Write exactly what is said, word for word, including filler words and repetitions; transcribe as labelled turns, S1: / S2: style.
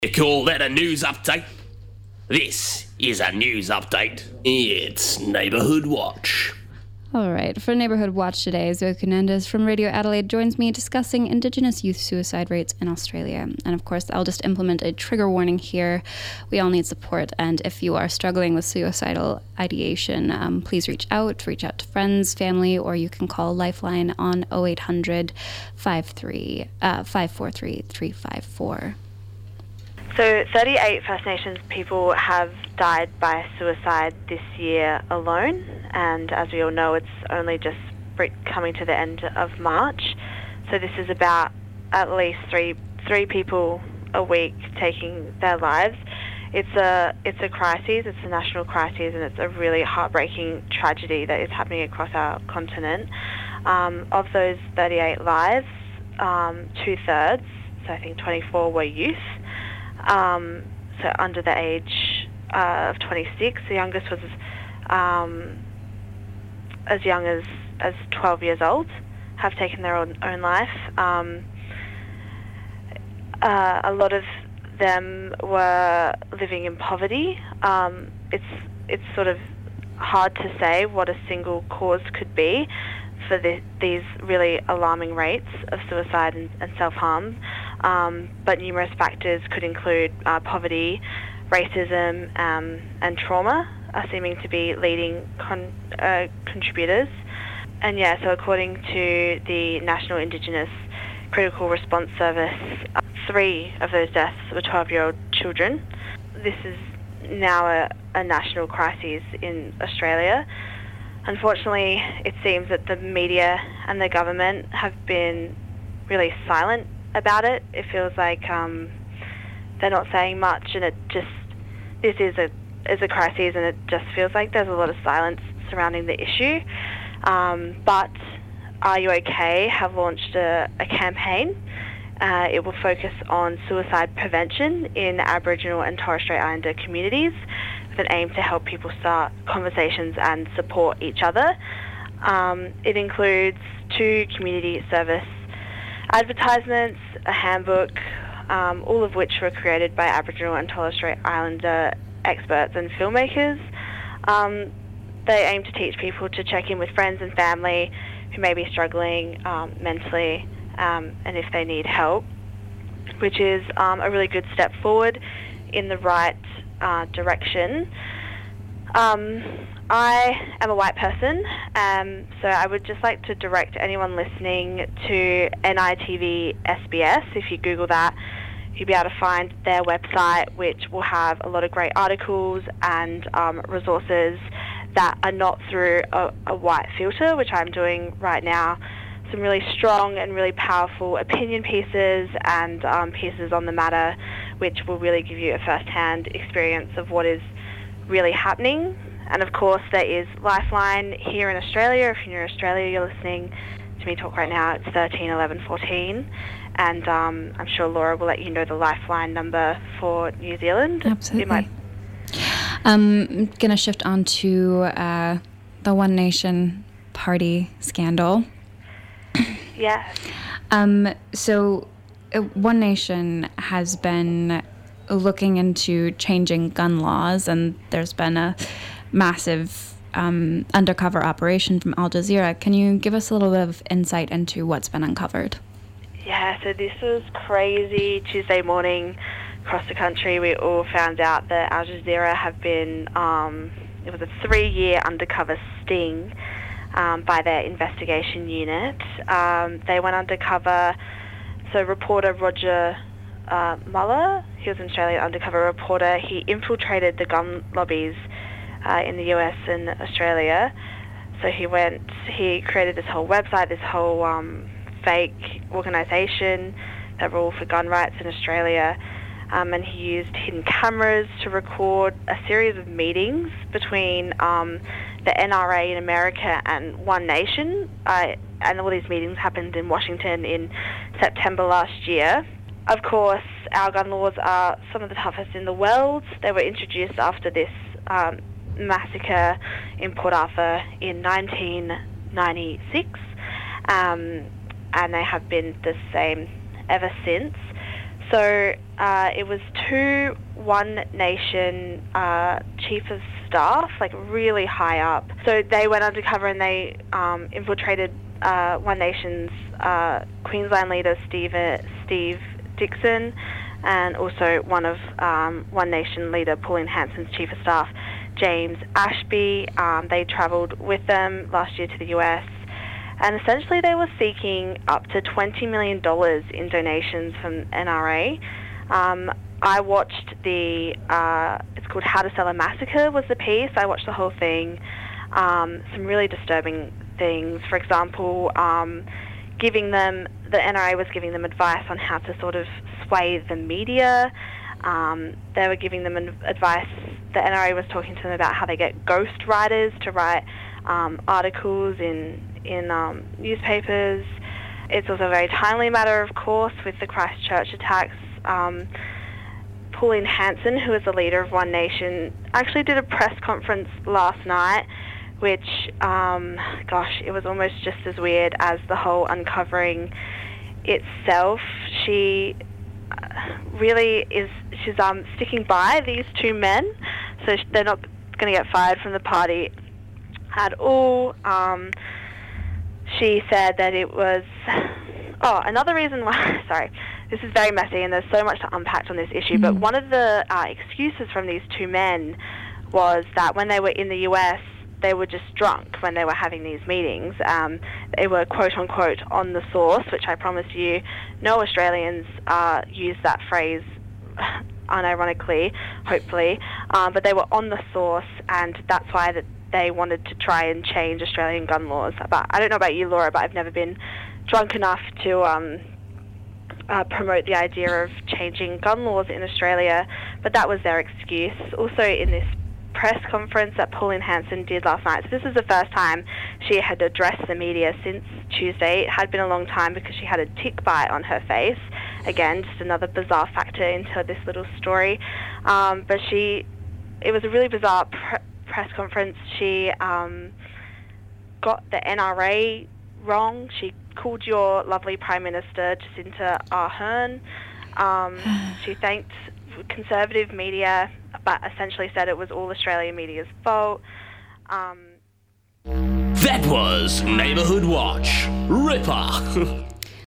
S1: You call that a news update? This is a news update. It's Neighbourhood Watch.
S2: All right, for Neighbourhood Watch today, Zoe Kunendes from Radio Adelaide joins me discussing Indigenous youth suicide rates in Australia. And of course, I'll just implement a trigger warning here. We all need support, and if you are struggling with suicidal ideation, um, please reach out, reach out to friends, family, or you can call Lifeline on oh eight hundred, five four three, three five four.
S3: So thirty-eight First Nations people have died by suicide this year alone, and as we all know, it's only just coming to the end of March. So this is about at least three three people a week taking their lives. It's a it's a crisis, it's a national crisis, and it's a really heartbreaking tragedy that is happening across our continent. Um, of those thirty-eight lives, um, two-thirds, so I think twenty-four, were youth. Um, so under the age uh, of twenty-six. The youngest was um, as young as, as twelve years old, have taken their own, own life. Um, uh, a lot of them were living in poverty. Um, it's it's sort of hard to say what a single cause could be for the, these really alarming rates of suicide and, and self-harm. Um, but numerous factors could include uh, poverty, racism, um, and trauma are seeming to be leading con- uh, contributors. And yeah, so according to the National Indigenous Critical Response Service, uh, three of those deaths were twelve-year-old children. This is now a, a national crisis in Australia. Unfortunately, it seems that the media and the government have been really silent about it. It feels like um, they're not saying much, and it just this is a is a crisis, and it just feels like there's a lot of silence surrounding the issue. Um, but Are You OK have launched a, a campaign. Uh, it will focus on suicide prevention in Aboriginal and Torres Strait Islander communities, with an aim to help people start conversations and support each other. Um, it includes two community service advertisements, a handbook, um, all of which were created by Aboriginal and Torres Strait Islander experts and filmmakers. Um, they aim to teach people to check in with friends and family who may be struggling um, mentally um, and if they need help, which is um, a really good step forward in the right uh, direction. Um, I am a white person, um, so I would just like to direct anyone listening to N I T V S B S. If you Google that, you'll be able to find their website, which will have a lot of great articles and um, resources that are not through a, a white filter, which I'm doing right now. Some really strong and really powerful opinion pieces and um, pieces on the matter, which will really give you a first-hand experience of what is really happening. And of course, there is Lifeline here in Australia. If you're in Australia, you're listening to me talk right now. It's thirteen eleven fourteen, and um, I'm sure Laura will let you know the Lifeline number for New Zealand.
S2: Absolutely. Might... Um, I'm gonna shift on to uh, the One Nation Party scandal.
S3: Yes.
S2: Um, so, uh, One Nation has been looking into changing gun laws, and there's been a massive um, undercover operation from Al Jazeera. Can you give us a little bit of insight into what's been uncovered?
S3: Yeah, so this was crazy. Tuesday morning across the country, we all found out that Al Jazeera have been, um, it was a three-year undercover sting um, by their investigation unit. Um, they went undercover, so reporter Roger uh, Mueller, he was an Australian undercover reporter, he infiltrated the gun lobbies Uh, in the U S and Australia. So he went, he created this whole website, this whole um, fake organisation that were all for gun rights in Australia, um, and he used hidden cameras to record a series of meetings between um, the N R A in America and One Nation, uh, and all these meetings happened in Washington in September last year. Of course, our gun laws are some of the toughest in the world. They were introduced after this um, massacre in Port Arthur in nineteen ninety-six, um, and they have been the same ever since. So uh, it was two One Nation uh, chief of staff, like really high up. So they went undercover and they um, infiltrated uh, One Nation's uh, Queensland leader, Steve, Steve Dixon, and also one of um, One Nation leader Pauline Hanson's chief of staff, James Ashby. Um, they travelled with them last year to the U S, and essentially they were seeking up to twenty million dollars in donations from N R A. Um, I watched the, uh, it's called How to Sell a Massacre was the piece. I watched the whole thing. Um, some really disturbing things. For example, um, giving them, the N R A was giving them advice on how to sort of sway the media. Um, they were giving them advice, the N R A was talking to them about how they get ghost writers to write um, articles in, in um, newspapers. It's also a very timely matter, of course, with the Christchurch attacks. Um, Pauline Hanson, who is the leader of One Nation, actually did a press conference last night, which, um, gosh, it was almost just as weird as the whole uncovering itself. She really is, she's um, sticking by these two men, so they're not going to get fired from the party at all. Um, she said that it was, oh, another reason why, sorry, this is very messy and there's so much to unpack on this issue, mm-hmm. but one of the uh, excuses from these two men was that when they were in the U S, they were just drunk when they were having these meetings. Um, they were quote-unquote on the source, which I promise you no Australians uh, use that phrase unironically, hopefully, um, but they were on the source, and that's why that they wanted to try and change Australian gun laws. But I don't know about you, Laura, but I've never been drunk enough to um, uh, promote the idea of changing gun laws in Australia, but that was their excuse. Also in this press conference that Pauline Hanson did last night. So this is the first time she had addressed the media since Tuesday. It had been a long time because she had a tick bite on her face. Again, just another bizarre factor into this little story. Um, but she, it was a really bizarre pr- press conference. She um, got the N R A wrong. She called your lovely Prime Minister, Jacinta Ardern. Um, she thanked Conservative media, but essentially said it was all Australian media's fault. Um,
S1: that was Neighbourhood Watch. Ripper.